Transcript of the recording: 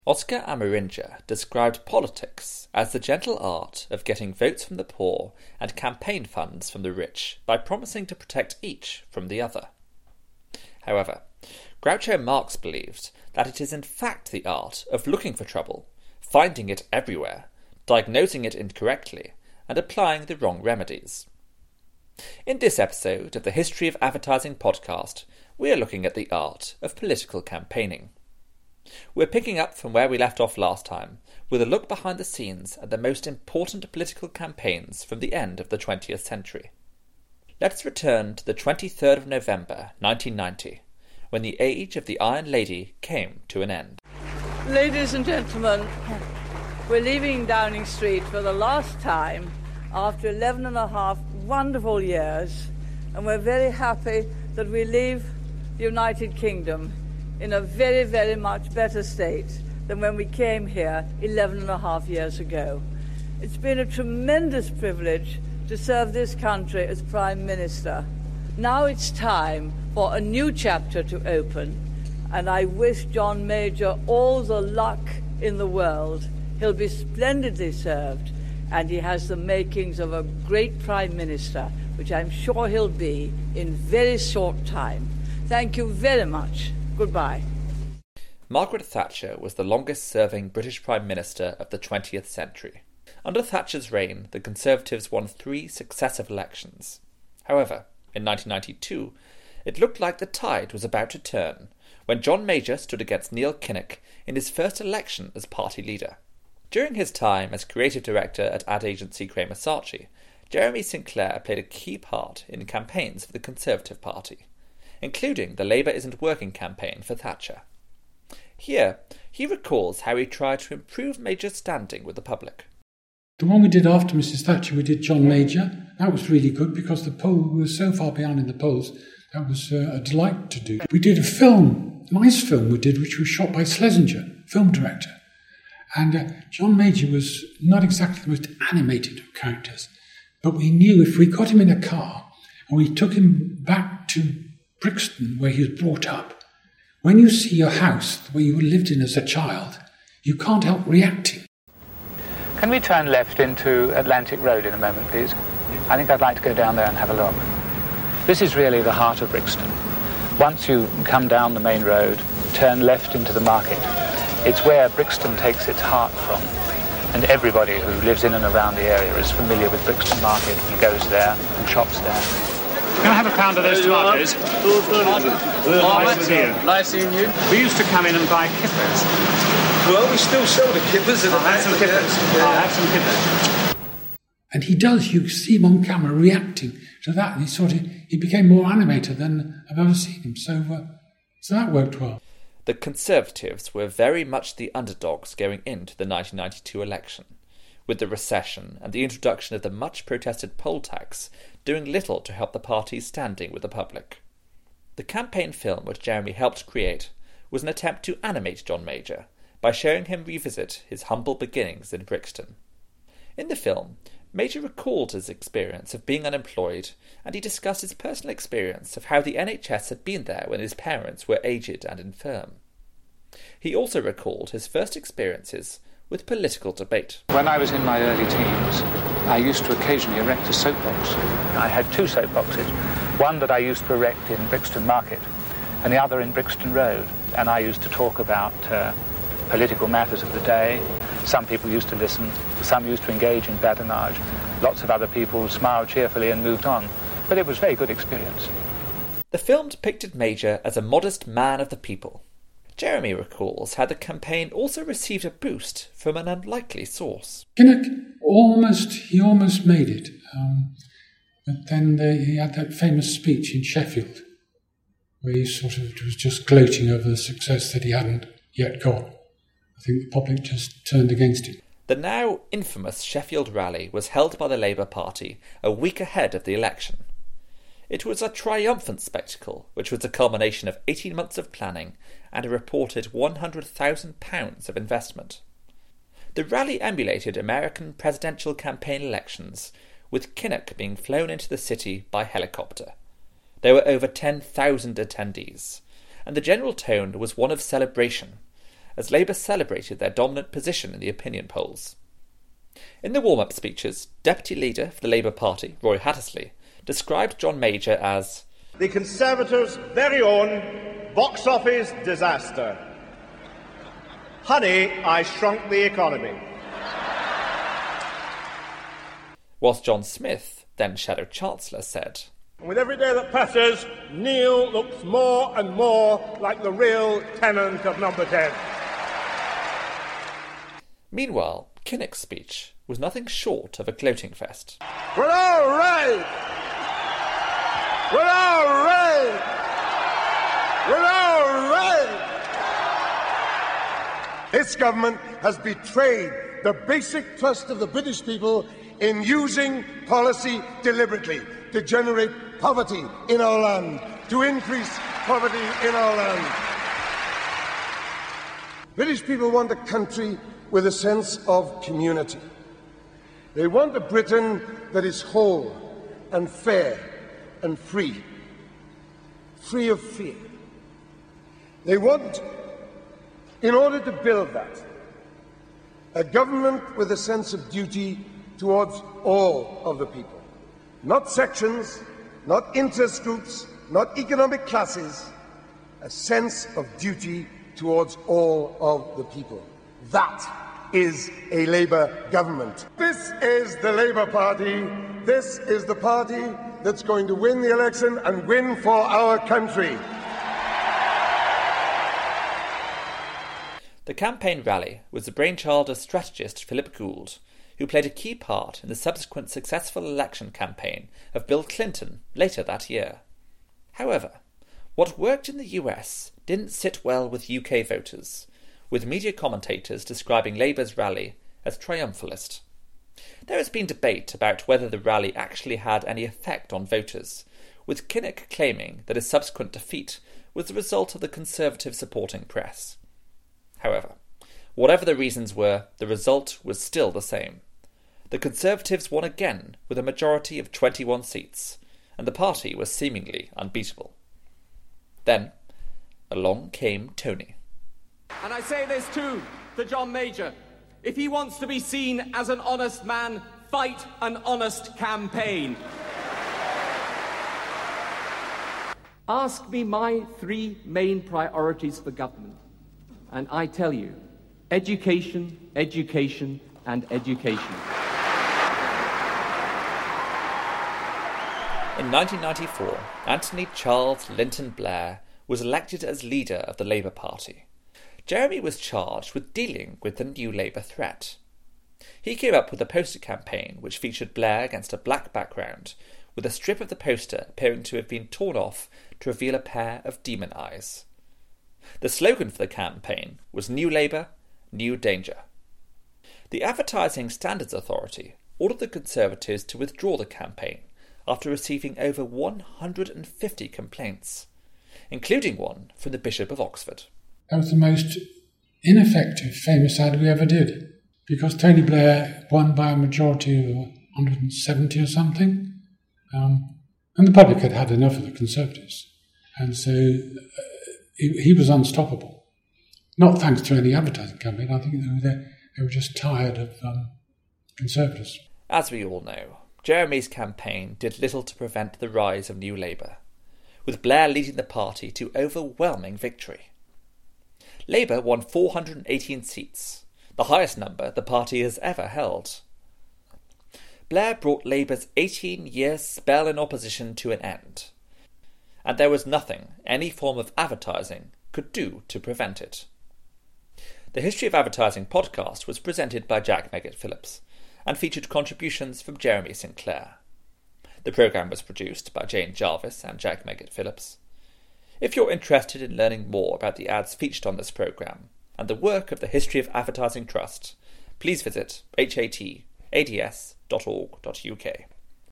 Oscar Ameringer described politics as the gentle art of getting votes from the poor and campaign funds from the rich by promising to protect each from the other. However, Groucho Marx believed that it is in fact the art of looking for trouble, finding it everywhere, diagnosing it incorrectly, and applying the wrong remedies. In this episode of the History of Advertising podcast, we are looking at the art of political campaigning. We're picking up from where we left off last time, with a look behind the scenes at the most important political campaigns from the end of the 20th century. Let's return to the 23rd of November 1990, when the age of the Iron Lady came to an end. Ladies and gentlemen, we're leaving Downing Street for the last time after 11 and a half wonderful years, and we're very happy that we leave the United Kingdom in a very, very much better state than when we came here 11 and a half years ago. It's been a tremendous privilege to serve this country as Prime Minister. Now it's time for a new chapter to open, and I wish John Major all the luck in the world. He'll be splendidly served, and he has the makings of a great Prime Minister, which I'm sure he'll be in very short time. Thank you very much. Goodbye. Margaret Thatcher was the longest-serving British Prime Minister of the 20th century. Under Thatcher's reign, the Conservatives won 3 successive elections. However, in 1992, it looked like the tide was about to turn when John Major stood against Neil Kinnock in his first election as party leader. During his time as creative director at ad agency Kramer Saatchi, Jeremy Sinclair played a key part in campaigns for the Conservative Party, including the Labour Isn't Working campaign for Thatcher. Here, he recalls how he tried to improve Major's standing with the public. The one we did after Mrs Thatcher, we did John Major. That was really good because the poll was so far behind in the polls. That was a delight to do. We did a film, a nice film we did, which was shot by Schlesinger, film director. And John Major was not exactly the most animated of characters, but we knew if we got him in a car and we took him back to Brixton, where he was brought up, when you see your house, where you lived in as a child, you can't help reacting. Can we turn left into Atlantic Road in a moment, please? I think I'd like to go down there and have a look. This is really the heart of Brixton. Once you come down the main road, turn left into the market. It's where Brixton takes its heart from, and everybody who lives in and around the area is familiar with Brixton Market and goes there and shops there. Can I have a pound of those tomatoes? Nice to see you. Nice seeing you. We used to come in and buy kippers. Well, we still sell the kippers. I'll have some kippers. I'll have some kippers. And he does, you see him on camera reacting to that, and he became more animated than I've ever seen him. So that worked well. The Conservatives were very much the underdogs going into the 1992 election, with the recession and the introduction of the much-protested poll tax doing little to help the party's standing with the public. The campaign film which Jeremy helped create was an attempt to animate John Major by showing him revisit his humble beginnings in Brixton. In the film, Major recalled his experience of being unemployed, and he discussed his personal experience of how the NHS had been there when his parents were aged and infirm. He also recalled his first experiences with political debate. When I was in my early teens, I used to occasionally erect a soapbox. I had 2 soapboxes, one that I used to erect in Brixton Market and the other in Brixton Road, and I used to talk about political matters of the day. Some people used to listen, some used to engage in badinage, lots of other people smiled cheerfully and moved on, but it was a very good experience. The film depicted Major as a modest man of the people. Jeremy recalls how the campaign also received a boost from an unlikely source. Kinnock almost made it, but then he had that famous speech in Sheffield, where he was just gloating over the success that he hadn't yet got. I think the public just turned against him. The now infamous Sheffield rally was held by the Labour Party a week ahead of the election. It was a triumphant spectacle, which was a culmination of 18 months of planning and a reported £100,000 of investment. The rally emulated American presidential campaign elections, with Kinnock being flown into the city by helicopter. There were over 10,000 attendees, and the general tone was one of celebration, as Labour celebrated their dominant position in the opinion polls. In the warm-up speeches, Deputy Leader for the Labour Party, Roy Hattersley, described John Major as the Conservatives' very own box office disaster. Honey, I shrunk the economy. Whilst John Smith, then Shadow Chancellor, said, With every day that passes, Neil looks more and more like the real tenant of Number 10. Meanwhile, Kinnock's speech was nothing short of a gloating fest. We're all right! We're all right! We're all right! This government has betrayed the basic trust of the British people in using policy deliberately to generate poverty in our land, to increase poverty in our land. British people want a country with a sense of community. They want a Britain that is whole and fair and free, free of fear. They want, in order to build that, a government with a sense of duty towards all of the people, not sections, not interest groups, not economic classes, a sense of duty towards all of the people. That is a Labour government. This is the Labour Party. This is the party that's going to win the election and win for our country. The campaign rally was the brainchild of strategist Philip Gould, who played a key part in the subsequent successful election campaign of Bill Clinton later that year. However, what worked in the US didn't sit well with UK voters, with media commentators describing Labour's rally as triumphalist. There has been debate about whether the rally actually had any effect on voters, with Kinnock claiming that his subsequent defeat was the result of the Conservative supporting press. However, whatever the reasons were, the result was still the same. The Conservatives won again with a majority of 21 seats, and the party was seemingly unbeatable. Then, along came Tony. And I say this too to John Major. If he wants to be seen as an honest man, fight an honest campaign. Ask me my 3 main priorities for government, and I tell you, education, education, and education. In 1994, Anthony Charles Linton Blair was elected as leader of the Labour Party. Jeremy was charged with dealing with the new Labour threat. He came up with a poster campaign which featured Blair against a black background, with a strip of the poster appearing to have been torn off to reveal a pair of demon eyes. The slogan for the campaign was New Labour, New Danger. The Advertising Standards Authority ordered the Conservatives to withdraw the campaign after receiving over 150 complaints, including one from the Bishop of Oxford. That was the most ineffective famous ad we ever did, because Tony Blair won by a majority of 170 or something, and the public had had enough of the Conservatives, and so he was unstoppable. Not thanks to any advertising campaign. I think they were just tired of Conservatives. As we all know, Jeremy's campaign did little to prevent the rise of New Labour, with Blair leading the party to overwhelming victory. Labour won 418 seats, the highest number the party has ever held. Blair brought Labour's 18-year spell in opposition to an end, and there was nothing any form of advertising could do to prevent it. The History of Advertising podcast was presented by Jack Meggitt-Phillips and featured contributions from Jeremy Sinclair. The programme was produced by Jane Jarvis and Jack Meggitt-Phillips. If you're interested in learning more about the ads featured on this programme and the work of the History of Advertising Trust, please visit hatads.org.uk.